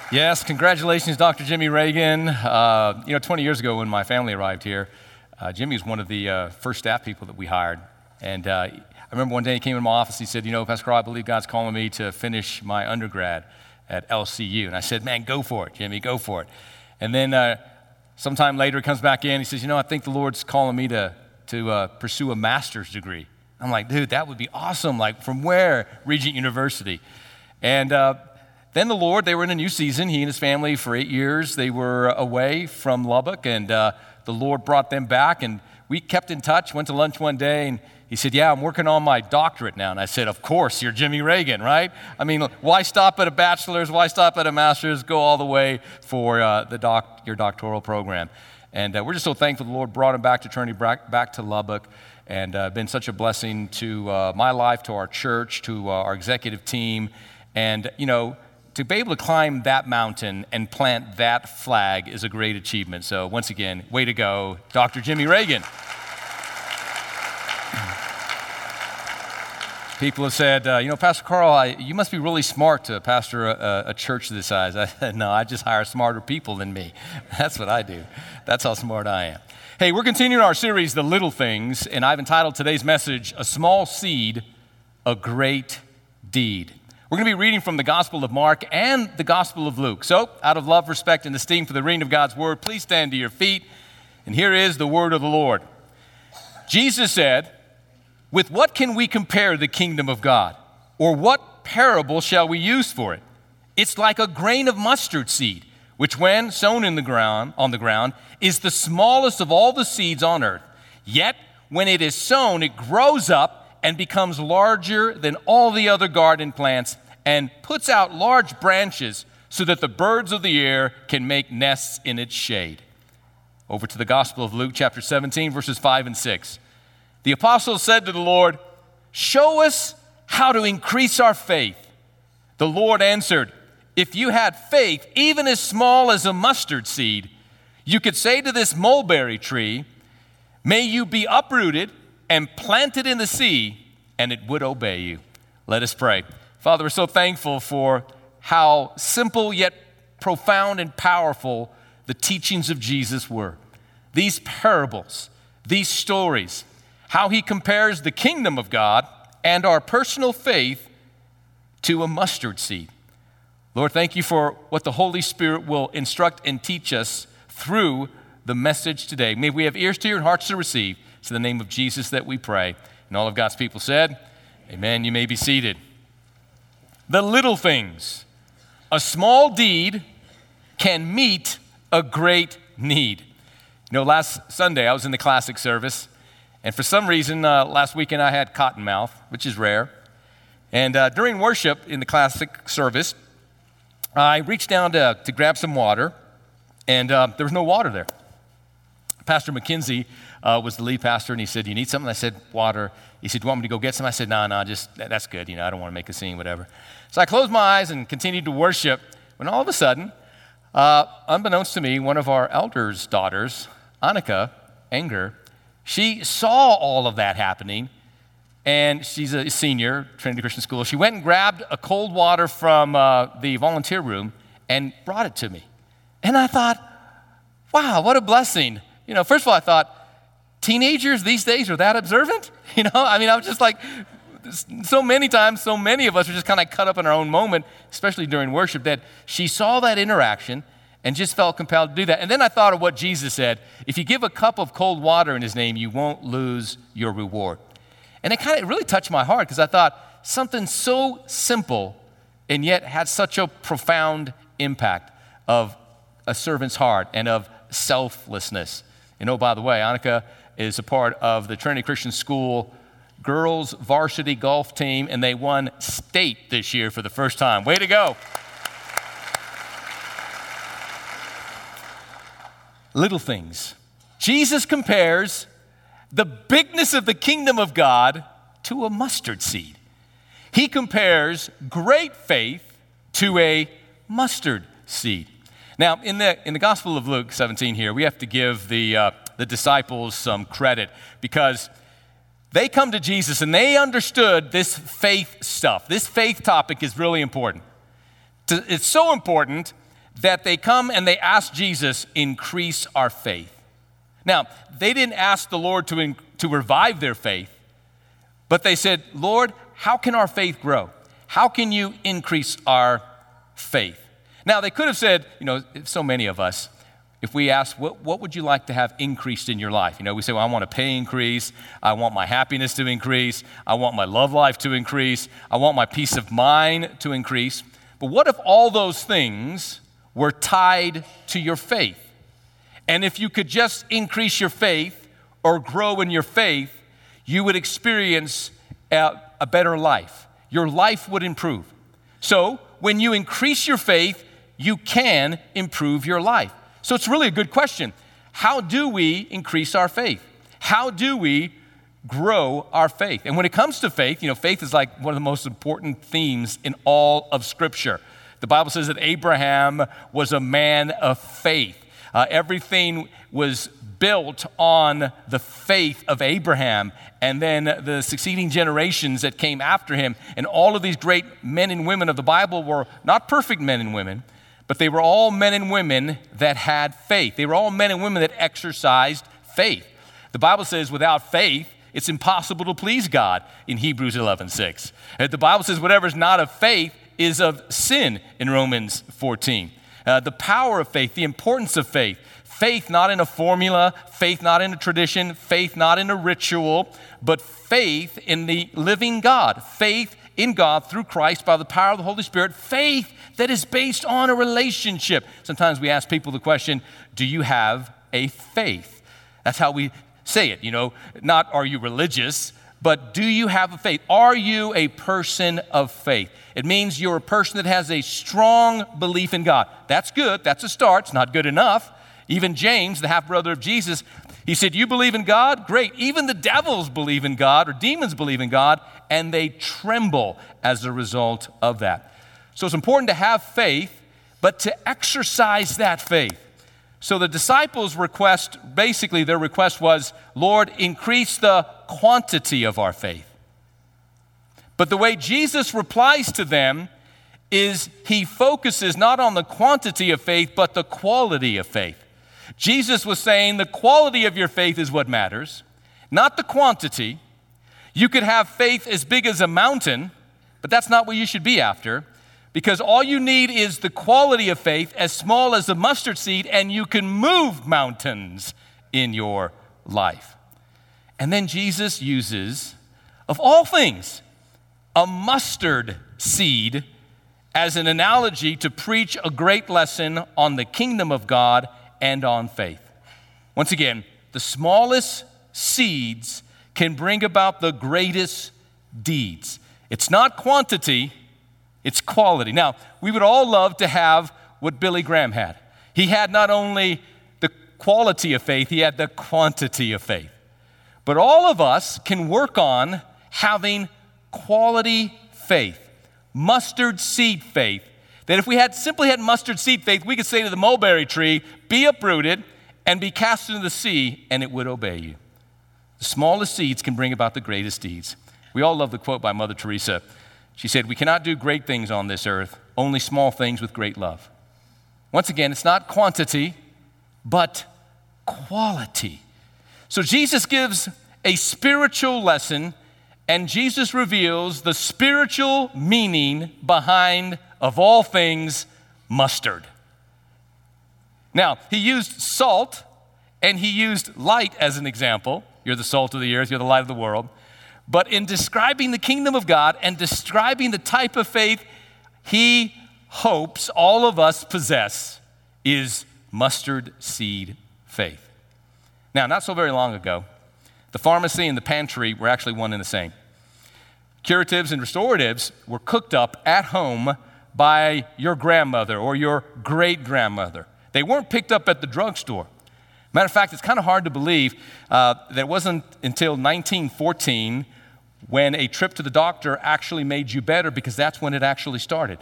Yes, congratulations, Dr. Jimmy Reagan. 20 years ago when my family arrived here, Jimmy was one of the first staff people that we hired. And I remember one day he came in my office, he said, Pastor Carl, I believe God's calling me to finish my undergrad at LCU. And I said, man, go for it, Jimmy, go for it. And then sometime later he comes back in, he says, I think the Lord's calling me to pursue a master's degree. I'm like, dude, that would be awesome. Like, from where? Regent University. And then the Lord, they were in a new season. He and his family, for 8 years, they were away from Lubbock, and the Lord brought them back, and we kept in touch, went to lunch one day, and he said, yeah, I'm working on my doctorate now. And I said, of course, you're Jimmy Reagan, right? I mean, why stop at a bachelor's? Why stop at a master's? Go all the way for your doctoral program. And we're just so thankful the Lord brought him back to Trinity, back to Lubbock, and been such a blessing to my life, to our church, to our executive team. And, to be able to climb that mountain and plant that flag is a great achievement. So once again, way to go, Dr. Jimmy Reagan. People have said, Pastor Carl, you must be really smart to pastor a church this size. I said, no, I just hire smarter people than me. That's what I do. That's how smart I am. Hey, we're continuing our series, The Little Things, and I've entitled today's message, A Small Seed, a Great Deed. We're going to be reading from the Gospel of Mark and the Gospel of Luke. So, out of love, respect, and esteem for the reading of God's Word, please stand to your feet. And here is the word of the Lord. Jesus said, with what can we compare the kingdom of God? Or what parable shall we use for it? It's like a grain of mustard seed, which when sown on the ground, is the smallest of all the seeds on earth. Yet, when it is sown, it grows up and becomes larger than all the other garden plants and puts out large branches so that the birds of the air can make nests in its shade. Over to the Gospel of Luke, chapter 17, verses 5 and 6. The apostles said to the Lord, show us how to increase our faith. The Lord answered, if you had faith even as small as a mustard seed, you could say to this mulberry tree, may you be uprooted and planted in the sea, and it would obey you. Let us pray. Father, we're so thankful for how simple yet profound and powerful the teachings of Jesus were. These parables, these stories, how he compares the kingdom of God and our personal faith to a mustard seed. Lord, thank you for what the Holy Spirit will instruct and teach us through the message today. May we have ears to hear and hearts to receive. It's in the name of Jesus that we pray. And all of God's people said, amen. You may be seated. The little things. A small deed can meet a great need. Last Sunday I was in the classic service, and for some reason last weekend I had cotton mouth, which is rare. And during worship in the classic service, I reached down to grab some water, and there was no water there. Pastor McKenzie was the lead pastor, and he said, you need something? I said, water. He said, do you want me to go get some? I said, no, just, that's good. I don't want to make a scene, whatever. So I closed my eyes and continued to worship, when all of a sudden, unbeknownst to me, one of our elders' daughters, Annika Enger, she saw all of that happening, and she's a senior, Trinity Christian School. She went and grabbed a cold water from the volunteer room and brought it to me. And I thought, wow, what a blessing. First of all, I thought, teenagers these days are that observant? I was just like, so many times, so many of us are just kind of cut up in our own moment, especially during worship, that she saw that interaction and just felt compelled to do that. And then I thought of what Jesus said, if you give a cup of cold water in his name, you won't lose your reward. And it really touched my heart because I thought something so simple and yet had such a profound impact of a servant's heart and of selflessness. By the way, Annika is a part of the Trinity Christian School girls varsity golf team, and they won state this year for the first time. Way to go. Little things. Jesus compares the bigness of the kingdom of God to a mustard seed. He compares great faith to a mustard seed. Now, in the Gospel of Luke 17 here, we have to give the disciples some credit because they come to Jesus and they understood this faith stuff. This faith topic is really important. It's so important that they come and they ask Jesus, increase our faith. Now, they didn't ask the Lord to revive their faith, but they said, Lord, how can our faith grow? How can you increase our faith? Now, they could have said, so many of us, if we ask, what would you like to have increased in your life? We say, well, I want a pay increase. I want my happiness to increase. I want my love life to increase. I want my peace of mind to increase. But what if all those things were tied to your faith? And if you could just increase your faith or grow in your faith, you would experience a better life. Your life would improve. So when you increase your faith, you can improve your life. So it's really a good question. How do we increase our faith? How do we grow our faith? And when it comes to faith, faith is like one of the most important themes in all of Scripture. The Bible says that Abraham was a man of faith. Everything was built on the faith of Abraham, and then the succeeding generations that came after him. And all of these great men and women of the Bible were not perfect men and women, but they were all men and women that had faith. They were all men and women that exercised faith. The Bible says without faith, it's impossible to please God in Hebrews 11:6. The Bible says whatever is not of faith is of sin in Romans 14. The power of faith, the importance of faith. Faith not in a formula, faith not in a tradition, faith not in a ritual, but faith in the living God. Faith in God through Christ by the power of the Holy Spirit. Faith that is based on a relationship. Sometimes we ask people the question, do you have a faith? That's how we say it, not are you religious, but do you have a faith? Are you a person of faith? It means you're a person that has a strong belief in God. That's good. That's a start. It's not good enough. Even James, the half-brother of Jesus, he said, you believe in God? Great. Even the devils believe in God, or demons believe in God, and they tremble as a result of that. So it's important to have faith, but to exercise that faith. So the disciples' request, basically their request was, Lord, increase the quantity of our faith. But the way Jesus replies to them is he focuses not on the quantity of faith, but the quality of faith. Jesus was saying the quality of your faith is what matters, not the quantity. You could have faith as big as a mountain, but that's not what you should be after, because all you need is the quality of faith as small as a mustard seed, and you can move mountains in your life. And then Jesus uses, of all things, a mustard seed as an analogy to preach a great lesson on the kingdom of God and on faith. Once again, the smallest seeds can bring about the greatest deeds. It's not quantity, it's quality. Now, we would all love to have what Billy Graham had. He had not only the quality of faith, he had the quantity of faith. But all of us can work on having quality faith, mustard seed faith. That if we simply had mustard seed faith, we could say to the mulberry tree, be uprooted and be cast into the sea, and it would obey you. The smallest seeds can bring about the greatest deeds. We all love the quote by Mother Teresa. She said, we cannot do great things on this earth, only small things with great love. Once again, it's not quantity, but quality. So Jesus gives a spiritual lesson, and Jesus reveals the spiritual meaning behind, of all things, mustard. Now, he used salt and he used light as an example. You're the salt of the earth, you're the light of the world. But in describing the kingdom of God and describing the type of faith he hopes all of us possess is mustard seed faith. Now, not so very long ago, the pharmacy and the pantry were actually one and the same. Curatives and restoratives were cooked up at home by your grandmother or your great-grandmother. They weren't picked up at the drugstore. Matter of fact, it's kind of hard to believe that it wasn't until 1914 when a trip to the doctor actually made you better, because that's when it actually started,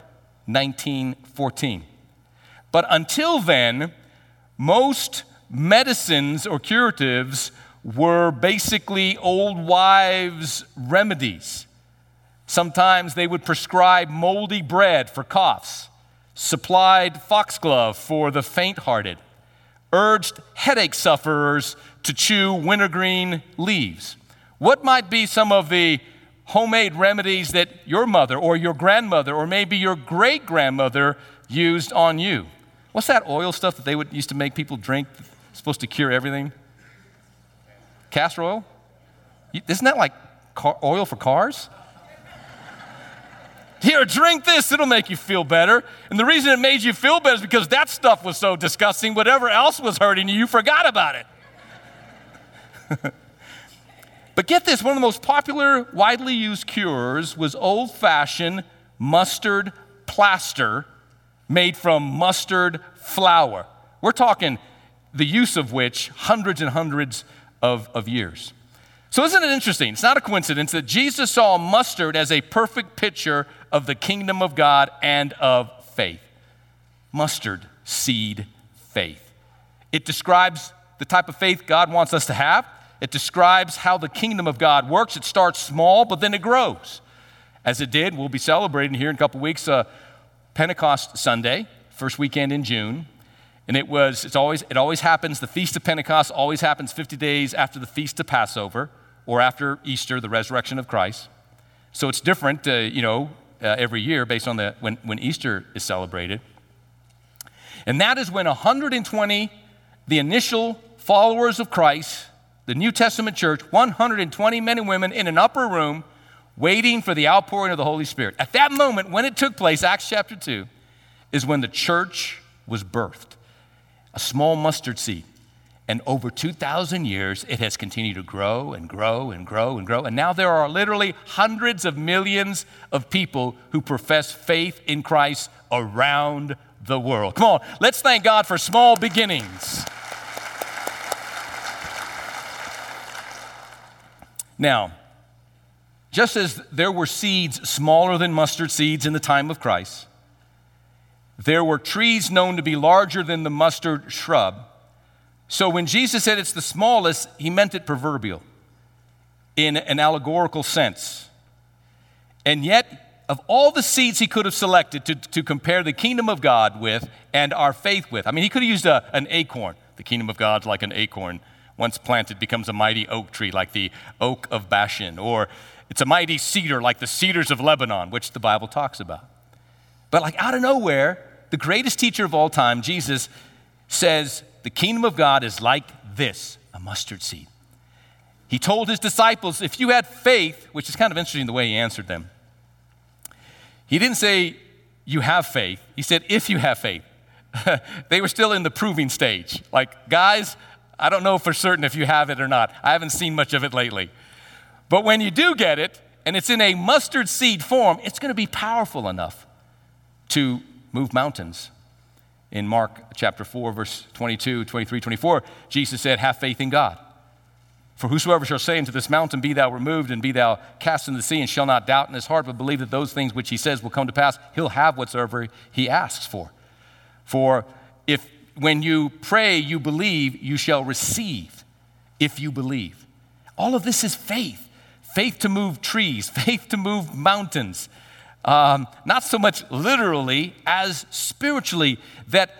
1914. But until then, most medicines or curatives were basically old wives' remedies. Sometimes they would prescribe moldy bread for coughs. supplied foxglove for the faint-hearted, urged headache sufferers to chew wintergreen leaves? What might be some of the homemade remedies that your mother or your grandmother or maybe your great-grandmother used on you? What's that oil stuff that they used to make people drink? It's supposed to cure everything? Castor oil? Isn't that like oil for cars? Here, drink this, it'll make you feel better. And the reason it made you feel better is because that stuff was so disgusting, whatever else was hurting you, you forgot about it. But get this, one of the most popular, widely used cures was old-fashioned mustard plaster made from mustard flour. We're talking the use of which hundreds and hundreds of years. So isn't it interesting? It's not a coincidence that Jesus saw mustard as a perfect picture of the kingdom of God and of faith. Mustard seed faith. It describes the type of faith God wants us to have. It describes how the kingdom of God works. It starts small, but then it grows. As it did, we'll be celebrating here in a couple weeks, Pentecost Sunday, first weekend in June. And it always happens, the Feast of Pentecost always happens 50 days after the Feast of Passover or after Easter, the resurrection of Christ. So it's different, every year based on when Easter is celebrated. And that is when 120, the initial followers of Christ, the New Testament church, 120 men and women in an upper room waiting for the outpouring of the Holy Spirit. At that moment, when it took place, Acts chapter 2, is when the church was birthed. A small mustard seed. And over 2,000 years, it has continued to grow and grow and grow and grow. And now there are literally hundreds of millions of people who profess faith in Christ around the world. Come on, let's thank God for small beginnings. Now, just as there were seeds smaller than mustard seeds in the time of Christ, there were trees known to be larger than the mustard shrub. So when Jesus said it's the smallest, he meant it proverbial, in an allegorical sense. And yet, of all the seeds he could have selected to compare the kingdom of God with and our faith with, he could have used an acorn. The kingdom of God's like an acorn. Once planted, becomes a mighty oak tree like the oak of Bashan. Or it's a mighty cedar like the cedars of Lebanon, which the Bible talks about. But like out of nowhere, the greatest teacher of all time, Jesus, says the kingdom of God is like this, a mustard seed. He told his disciples, if you had faith, which is kind of interesting the way he answered them. He didn't say, you have faith. He said, if you have faith. They were still in the proving stage. Like, guys, I don't know for certain if you have it or not. I haven't seen much of it lately. But when you do get it, and it's in a mustard seed form, it's going to be powerful enough to move mountains. In Mark chapter 4, verse 22, 23, 24, Jesus said, have faith in God. For whosoever shall say unto this mountain, be thou removed and be thou cast into the sea, and shall not doubt in his heart, but believe that those things which he says will come to pass, he'll have whatsoever he asks for. For if when you pray, you believe, you shall receive if you believe. All of this is faith. Faith to move trees, faith to move mountains. Not so much literally as spiritually, that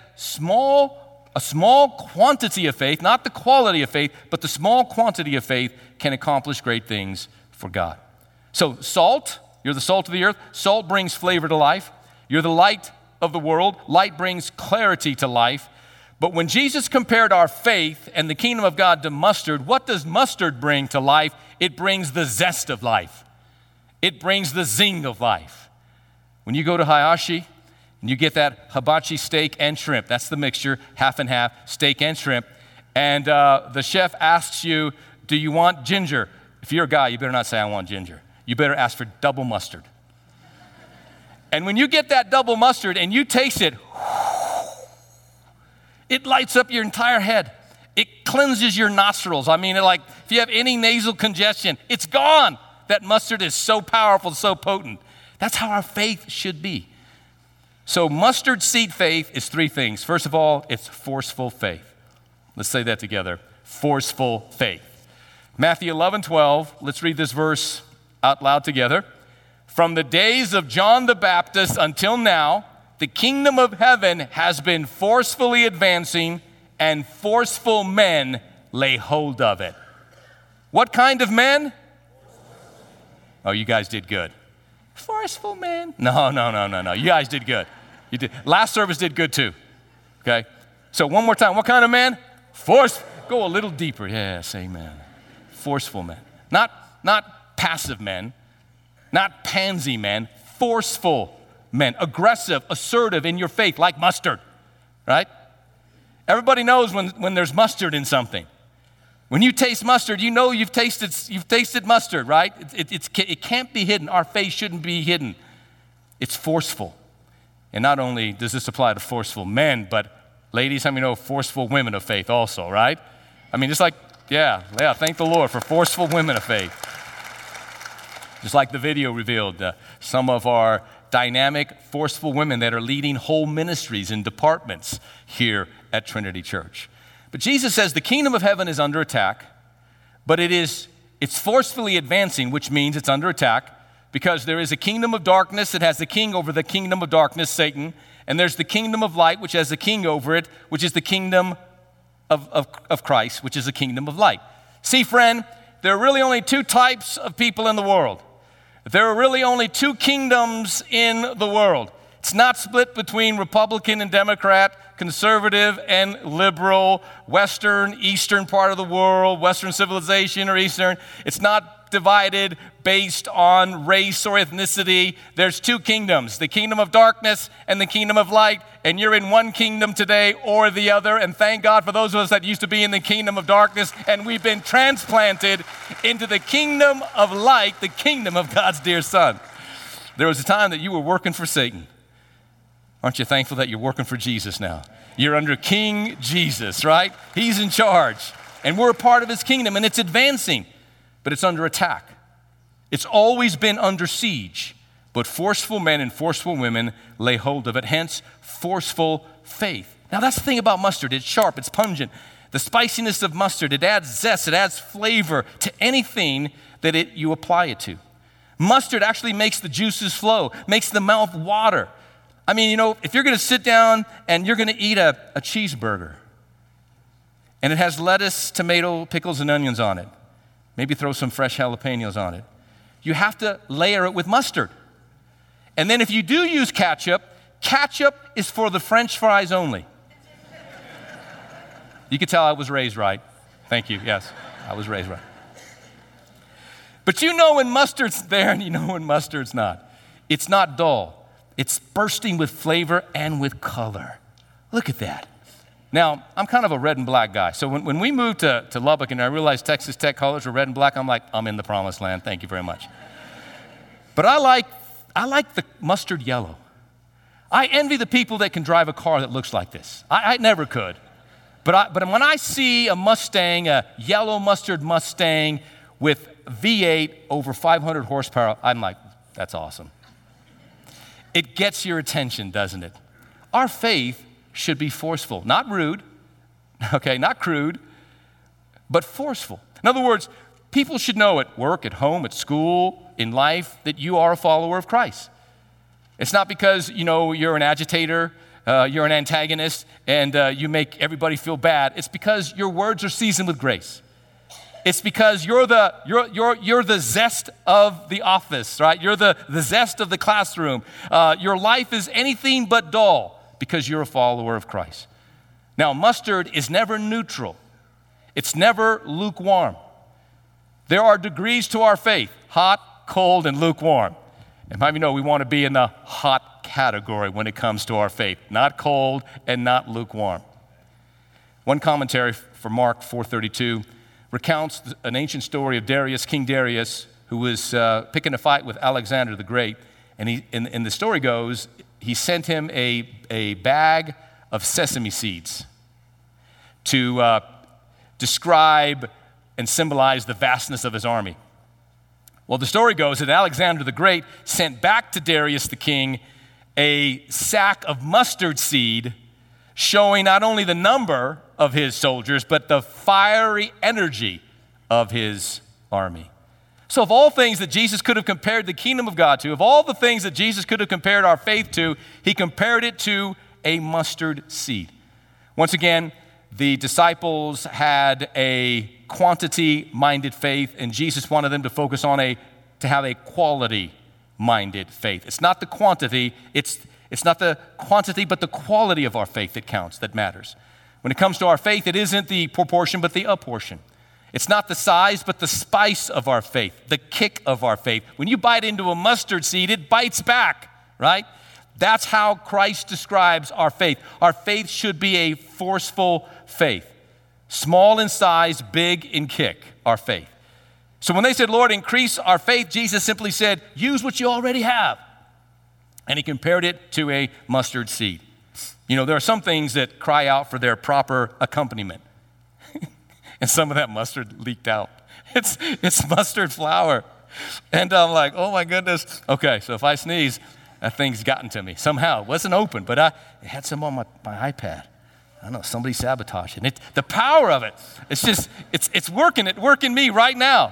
a small quantity of faith, not the quality of faith, but the small quantity of faith can accomplish great things for God. So salt, you're the salt of the earth. Salt brings flavor to life. You're the light of the world. Light brings clarity to life. But when Jesus compared our faith and the kingdom of God to mustard, what does mustard bring to life? It brings the zest of life. It brings the zing of life. When you go to Hayashi and you get that hibachi steak and shrimp, that's the mixture, half and half, steak and shrimp, and the chef asks you, do you want ginger? If you're a guy, you better not say I want ginger. You better ask for double mustard. And when you get that double mustard and you taste it, it lights up your entire head. It cleanses your nostrils. If you have any nasal congestion, it's gone. That mustard is so powerful, so potent. That's how our faith should be. So mustard seed faith is three things. First of all, it's forceful faith. Let's say that together. Forceful faith. Matthew 11:12. Let's read this verse out loud together. From the days of John the Baptist until now, the kingdom of heaven has been forcefully advancing, and forceful men lay hold of it. What kind of men? Oh, you guys did good. Forceful men. No. You guys did good. You did. Last service did good too. Okay? So one more time. What kind of men? Go a little deeper. Yes, amen. Forceful men. Not passive men. Not pansy men. Forceful men. Aggressive, assertive in your faith, like mustard. Right? Everybody knows when there's mustard in something. When you taste mustard, you know you've tasted mustard, right? It can't be hidden. Our faith shouldn't be hidden. It's forceful. And not only does this apply to forceful men, but ladies, how many know forceful women of faith also, right? I mean, just like, yeah, thank the Lord for forceful women of faith. Just like the video revealed, some of our dynamic, forceful women that are leading whole ministries and departments here at Trinity Church. But Jesus says the kingdom of heaven is under attack, but it's forcefully advancing, which means it's under attack because there is a kingdom of darkness that has the king over the kingdom of darkness, Satan, and there's the kingdom of light, which has the king over it, which is the kingdom of Christ, which is the kingdom of light. See, friend, there are really only two types of people in the world. There are really only two kingdoms in the world. It's not split between Republican and Democrat, conservative and liberal, Western, Eastern part of the world, Western civilization or Eastern. It's not divided based on race or ethnicity. There's two kingdoms, the kingdom of darkness and the kingdom of light, and you're in one kingdom today or the other, and thank God for those of us that used to be in the kingdom of darkness, and we've been transplanted into the kingdom of light, the kingdom of God's dear Son. There was a time that you were working for Satan. Aren't you thankful that you're working for Jesus now? You're under King Jesus, right? He's in charge. And we're a part of his kingdom, and it's advancing, but it's under attack. It's always been under siege, but forceful men and forceful women lay hold of it, hence forceful faith. Now that's the thing about mustard. It's sharp, it's pungent. The spiciness of mustard, it adds zest, it adds flavor to anything that you apply it to. Mustard actually makes the juices flow, makes the mouth water. I mean, if you're going to sit down and you're going to eat a cheeseburger, and it has lettuce, tomato, pickles, and onions on it, maybe throw some fresh jalapenos on it, you have to layer it with mustard. And then if you do use ketchup is for the French fries only. You could tell I was raised right. Thank you. Yes, I was raised right. But you know when mustard's there and you know when mustard's not. It's not dull. It's bursting with flavor and with color. Look at that. Now, I'm kind of a red and black guy. So when we moved to Lubbock and I realized Texas Tech colors were red and black, I'm like, I'm in the promised land. Thank you very much. But I like the mustard yellow. I envy the people that can drive a car that looks like this. I never could. But when I see a Mustang, a yellow mustard Mustang with V8 over 500 horsepower, I'm like, that's awesome. It gets your attention, doesn't it? Our faith should be forceful, not rude, okay, not crude, but forceful. In other words, people should know at work, at home, at school, in life, that you are a follower of Christ. It's not because, you're an agitator, you're an antagonist, and you make everybody feel bad. It's because your words are seasoned with grace. It's because you're the zest of the office, right? You're the zest of the classroom. Your life is anything but dull because you're a follower of Christ. Now, mustard is never neutral. It's never lukewarm. There are degrees to our faith, hot, cold, and lukewarm. And how many know we want to be in the hot category when it comes to our faith, not cold and not lukewarm. One commentary for Mark 4:32 recounts an ancient story of Darius, King Darius, who was picking a fight with Alexander the Great. And the story goes, he sent him a bag of sesame seeds to describe and symbolize the vastness of his army. Well, the story goes that Alexander the Great sent back to Darius the king a sack of mustard seed showing not only the number of his soldiers, but the fiery energy of his army. So of all things that Jesus could have compared the kingdom of God to, of all the things that Jesus could have compared our faith to, he compared it to a mustard seed. Once again, the disciples had a quantity-minded faith, and Jesus wanted them to focus on to have a quality-minded faith. It's not the quantity, it's not the quantity, but the quality of our faith that counts, that matters. When it comes to our faith, it isn't the proportion, but the apportion. It's not the size, but the spice of our faith, the kick of our faith. When you bite into a mustard seed, it bites back, right? That's how Christ describes our faith. Our faith should be a forceful faith. Small in size, big in kick, our faith. So when they said, Lord, increase our faith, Jesus simply said, use what you already have. And he compared it to a mustard seed. You know, there are some things that cry out for their proper accompaniment. And some of that mustard leaked out. It's mustard flour. And I'm like, oh my goodness. Okay, so if I sneeze, that thing's gotten to me somehow. It wasn't open, but it had some on my iPad. I don't know, somebody sabotaged it. The power of it, it's working me right now.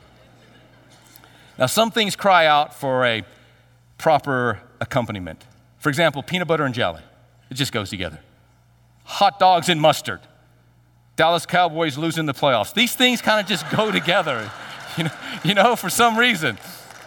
Now, some things cry out for a proper accompaniment. For example, peanut butter and jelly. It just goes together. Hot dogs and mustard. Dallas Cowboys losing the playoffs. These things kind of just go together, you know, for some reason.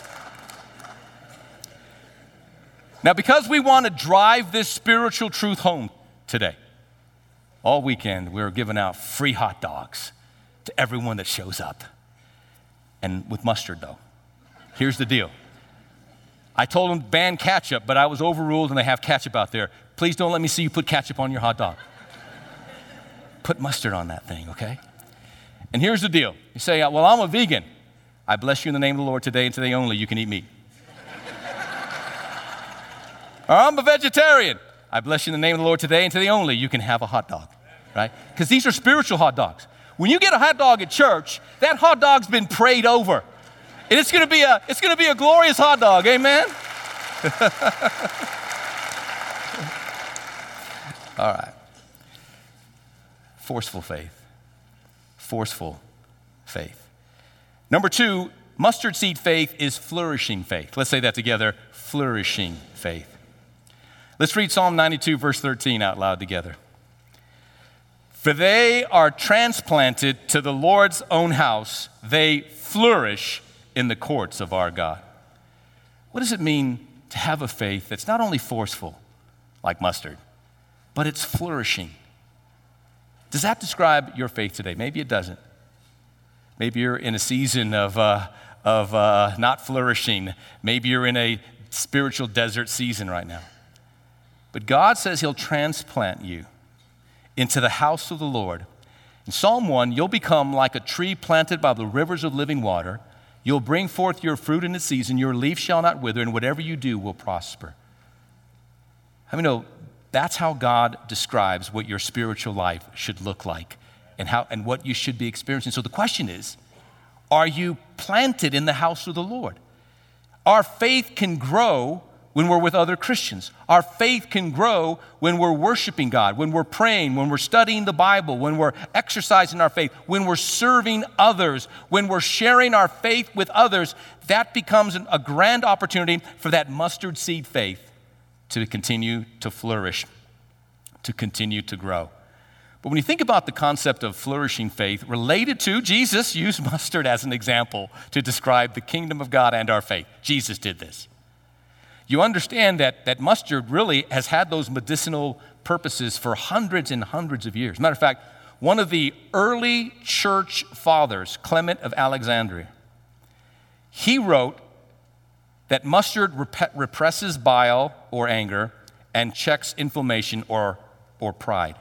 Now, because we want to drive this spiritual truth home today, all weekend we're giving out free hot dogs to everyone that shows up. And with mustard, though. Here's the deal. I told them to ban ketchup, but I was overruled and they have ketchup out there. Please don't let me see you put ketchup on your hot dog. Put mustard on that thing, okay? And here's the deal. You say, well, I'm a vegan. I bless you in the name of the Lord today and today only. You can eat meat. Or I'm a vegetarian. I bless you in the name of the Lord today and today only. You can have a hot dog, right? Because these are spiritual hot dogs. When you get a hot dog at church, that hot dog's been prayed over. And it's going to be a glorious hot dog, amen? All right. Forceful faith. Forceful faith. Number 2, mustard seed faith is flourishing faith. Let's say that together. Flourishing faith. Let's read Psalm 92, verse 13 out loud together. For they are transplanted to the Lord's own house. They flourish in the courts of our God. What does it mean to have a faith that's not only forceful, like mustard, but it's flourishing? Does that describe your faith today? Maybe it doesn't. Maybe you're in a season of not flourishing. Maybe you're in a spiritual desert season right now. But God says he'll transplant you into the house of the Lord. In Psalm 1, you'll become like a tree planted by the rivers of living water. You'll bring forth your fruit in its season. Your leaf shall not wither, and whatever you do will prosper. How many know that's how God describes what your spiritual life should look like and what you should be experiencing? So the question is, are you planted in the house of the Lord? Our faith can grow when we're with other Christians. Our faith can grow when we're worshiping God, when we're praying, when we're studying the Bible, when we're exercising our faith, when we're serving others, when we're sharing our faith with others. That becomes a grand opportunity for that mustard seed faith to continue to flourish, to continue to grow. But when you think about the concept of flourishing faith related to, Jesus used mustard as an example to describe the kingdom of God and our faith. Jesus did this. You understand that mustard really has had those medicinal purposes for hundreds and hundreds of years. Matter of fact, one of the early church fathers, Clement of Alexandria, he wrote that mustard represses bile or anger and checks inflammation or pride.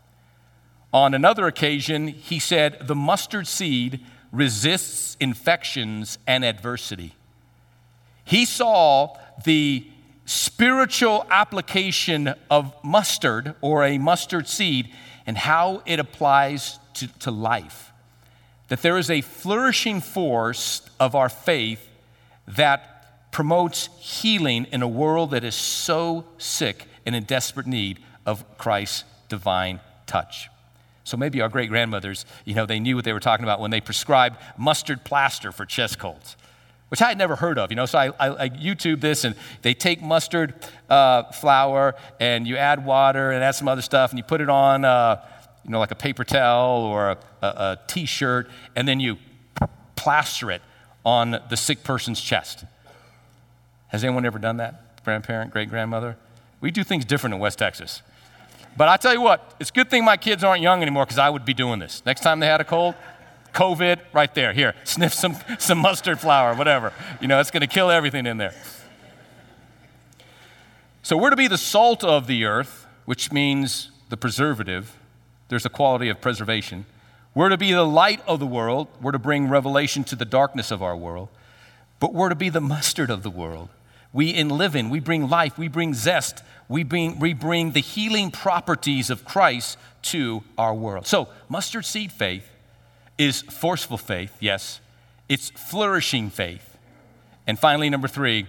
On another occasion, he said, the mustard seed resists infections and adversity. He saw the spiritual application of mustard or a mustard seed and how it applies to life. That there is a flourishing force of our faith that promotes healing in a world that is so sick and in desperate need of Christ's divine touch. So maybe our great-grandmothers, they knew what they were talking about when they prescribed mustard plaster for chest colds. which I had never heard of, So I YouTube this, and they take mustard flour, and you add water and add some other stuff, and you put it on, like a paper towel or a T-shirt, and then you plaster it on the sick person's chest. Has anyone ever done that? Grandparent, great-grandmother? We do things different in West Texas. But I tell you what, it's a good thing my kids aren't young anymore, because I would be doing this. Next time they had a cold, COVID, right there. Here, sniff some mustard flour, whatever. It's going to kill everything in there. So we're to be the salt of the earth, which means the preservative. There's a quality of preservation. We're to be the light of the world. We're to bring revelation to the darkness of our world. But we're to be the mustard of the world. We bring life, we bring zest, we bring the healing properties of Christ to our world. So mustard seed faith is forceful faith, yes. It's flourishing faith. And finally, number 3,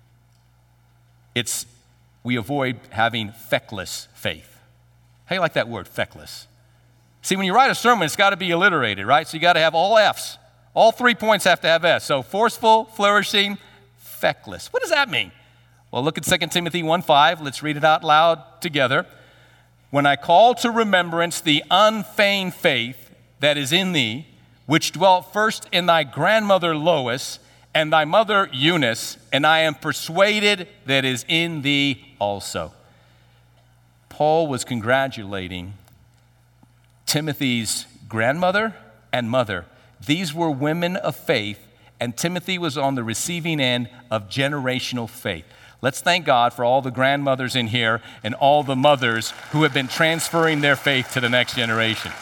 we avoid having feckless faith. How do you like that word, feckless? See, when you write a sermon, it's got to be alliterated, right? So you got to have all F's. All 3 points have to have S. So forceful, flourishing, feckless. What does that mean? Well, look at 2 Timothy 1:5. Let's read it out loud together. When I call to remembrance the unfeigned faith that is in thee, which dwelt first in thy grandmother Lois and thy mother Eunice, and I am persuaded that is in thee also. Paul was congratulating Timothy's grandmother and mother. These were women of faith, and Timothy was on the receiving end of generational faith. Let's thank God for all the grandmothers in here and all the mothers who have been transferring their faith to the next generation.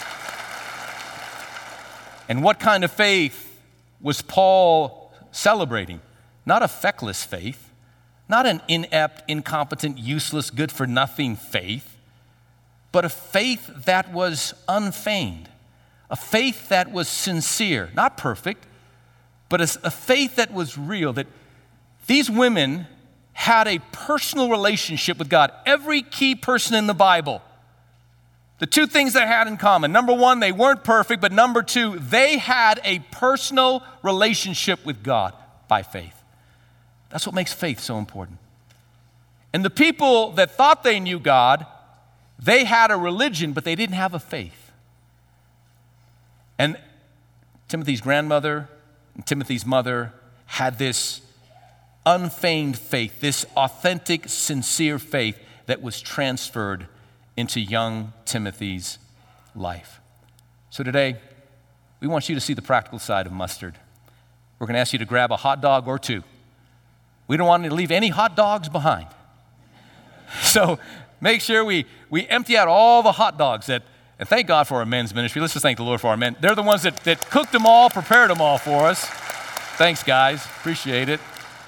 And what kind of faith was Paul celebrating? Not a feckless faith, not an inept, incompetent, useless, good-for-nothing faith, but a faith that was unfeigned, a faith that was sincere, not perfect, but a faith that was real, that these women had a personal relationship with God. Every key person in the Bible, the 2 things they had in common. Number 1, they weren't perfect, but number 2, they had a personal relationship with God by faith. That's what makes faith so important. And the people that thought they knew God, they had a religion, but they didn't have a faith. And Timothy's grandmother and Timothy's mother had this unfeigned faith, this authentic, sincere faith that was transferred into young Timothy's life. So today, we want you to see the practical side of mustard. We're going to ask you to grab a hot dog or 2. We don't want to leave any hot dogs behind. So make sure we empty out all the hot dogs and thank God for our men's ministry. Let's just thank the Lord for our men. They're the ones that cooked them all, prepared them all for us. Thanks, guys. Appreciate it.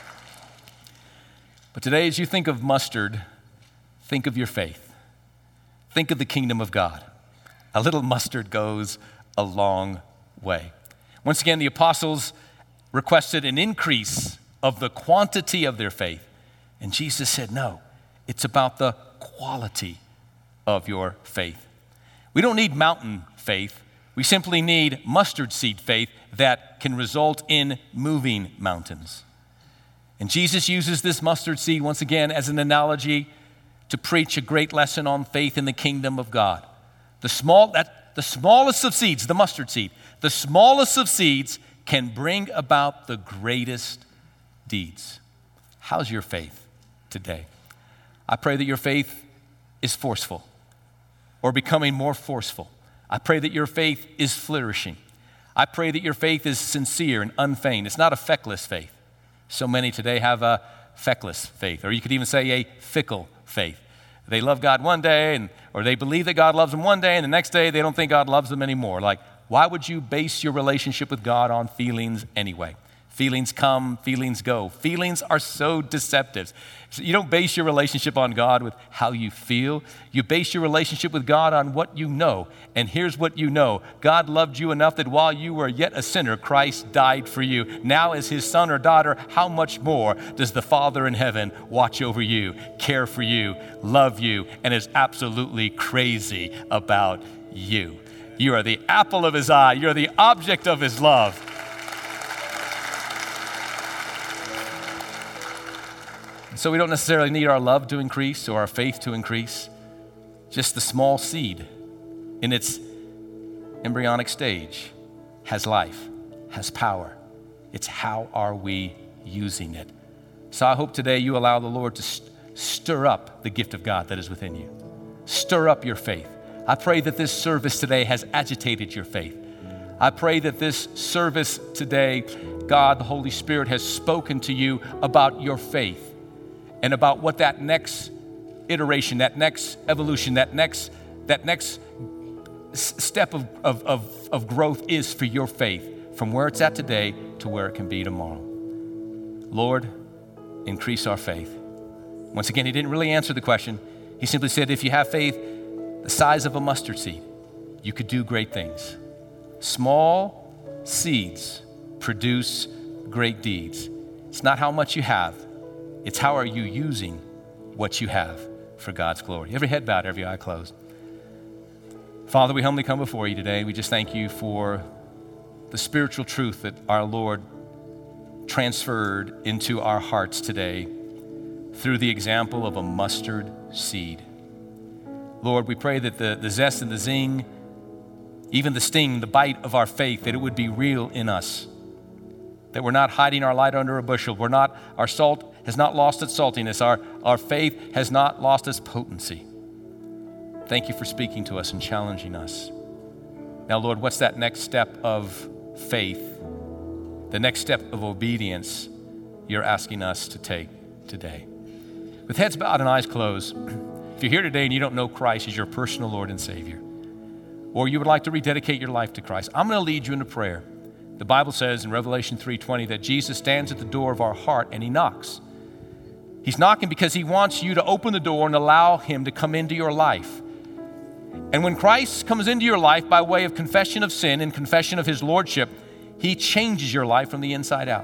But today, as you think of mustard, think of your faith. Think of the kingdom of God. A little mustard goes a long way. Once again, the apostles requested an increase of the quantity of their faith. And Jesus said, no, it's about the quality of your faith. We don't need mountain faith. We simply need mustard seed faith that can result in moving mountains. And Jesus uses this mustard seed once again as an analogy to preach a great lesson on faith in the kingdom of God. The smallest of seeds, the mustard seed, the smallest of seeds can bring about the greatest deeds. How's your faith today? I pray that your faith is forceful or becoming more forceful. I pray that your faith is flourishing. I pray that your faith is sincere and unfeigned. It's not a feckless faith. So many today have a feckless faith, or you could even say a fickle faith. They love God one day, or they believe that God loves them one day, and the next day they don't think God loves them anymore. Like, why would you base your relationship with God on feelings anyway? Feelings come, feelings go. Feelings are so deceptive. So you don't base your relationship on God with how you feel. You base your relationship with God on what you know. And here's what you know. God loved you enough that while you were yet a sinner, Christ died for you. Now as his son or daughter, how much more does the Father in heaven watch over you, care for you, love you, and is absolutely crazy about you? You are the apple of his eye. You're the object of his love. So we don't necessarily need our love to increase or our faith to increase. Just the small seed in its embryonic stage has life, has power. It's how are we using it? So I hope today you allow the Lord to stir up the gift of God that is within you. Stir up your faith. I pray that this service today has agitated your faith. I pray that this service today, God, the Holy Spirit, has spoken to you about your faith and about what that next iteration, that next evolution, that next step of growth is for your faith, from where it's at today to where it can be tomorrow. Lord, increase our faith. Once again, he didn't really answer the question. He simply said, if you have faith the size of a mustard seed, you could do great things. Small seeds produce great deeds. It's not how much you have. It's how are you using what you have for God's glory. Every head bowed, every eye closed. Father, we humbly come before you today. We just thank you for the spiritual truth that our Lord transferred into our hearts today through the example of a mustard seed. Lord, we pray that the zest and the zing, even the sting, the bite of our faith, that it would be real in us, that we're not hiding our light under a bushel. Our salt has not lost its saltiness. Our faith has not lost its potency. Thank you for speaking to us and challenging us. Now, Lord, what's that next step of faith, the next step of obedience you're asking us to take today? With heads bowed and eyes closed, if you're here today and you don't know Christ as your personal Lord and Savior, or you would like to rededicate your life to Christ, I'm going to lead you into prayer. The Bible says in Revelation 3:20 that Jesus stands at the door of our heart and he knocks. He's knocking because he wants you to open the door and allow him to come into your life. And when Christ comes into your life by way of confession of sin and confession of his lordship, he changes your life from the inside out.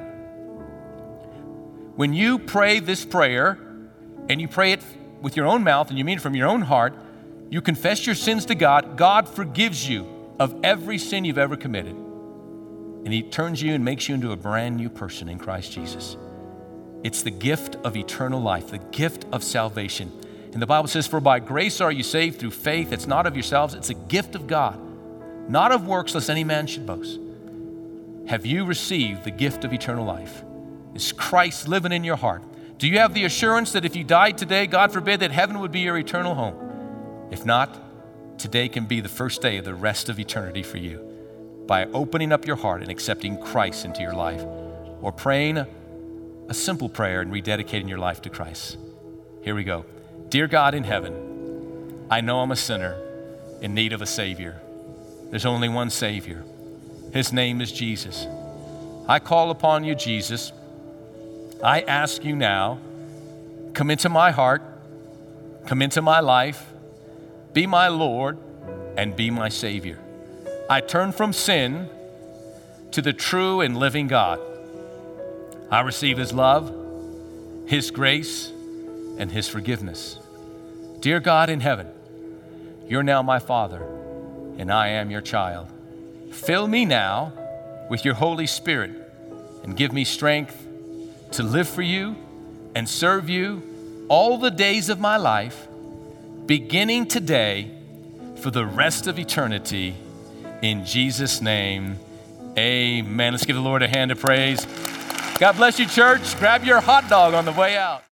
When you pray this prayer and you pray it with your own mouth and you mean it from your own heart, you confess your sins to God, God forgives you of every sin you've ever committed. And he turns you and makes you into a brand new person in Christ Jesus. It's the gift of eternal life, the gift of salvation. And the Bible says, for by grace are you saved through faith. It's not of yourselves, it's a gift of God, not of works, lest any man should boast. Have you received the gift of eternal life? Is Christ living in your heart? Do you have the assurance that if you died today, God forbid, that heaven would be your eternal home? If not, today can be the first day of the rest of eternity for you by opening up your heart and accepting Christ into your life, or praying a simple prayer and rededicating your life to Christ. Here we go. Dear God in heaven, I know I'm a sinner in need of a Savior. There's only one Savior. His name is Jesus. I call upon you, Jesus. I ask you now, come into my heart, come into my life, be my Lord, and be my Savior. I turn from sin to the true and living God. I receive his love, his grace, and his forgiveness. Dear God in heaven, you're now my Father, and I am your child. Fill me now with your Holy Spirit and give me strength to live for you and serve you all the days of my life, beginning today for the rest of eternity. In Jesus' name, amen. Let's give the Lord a hand of praise. God bless you, church. Grab your hot dog on the way out.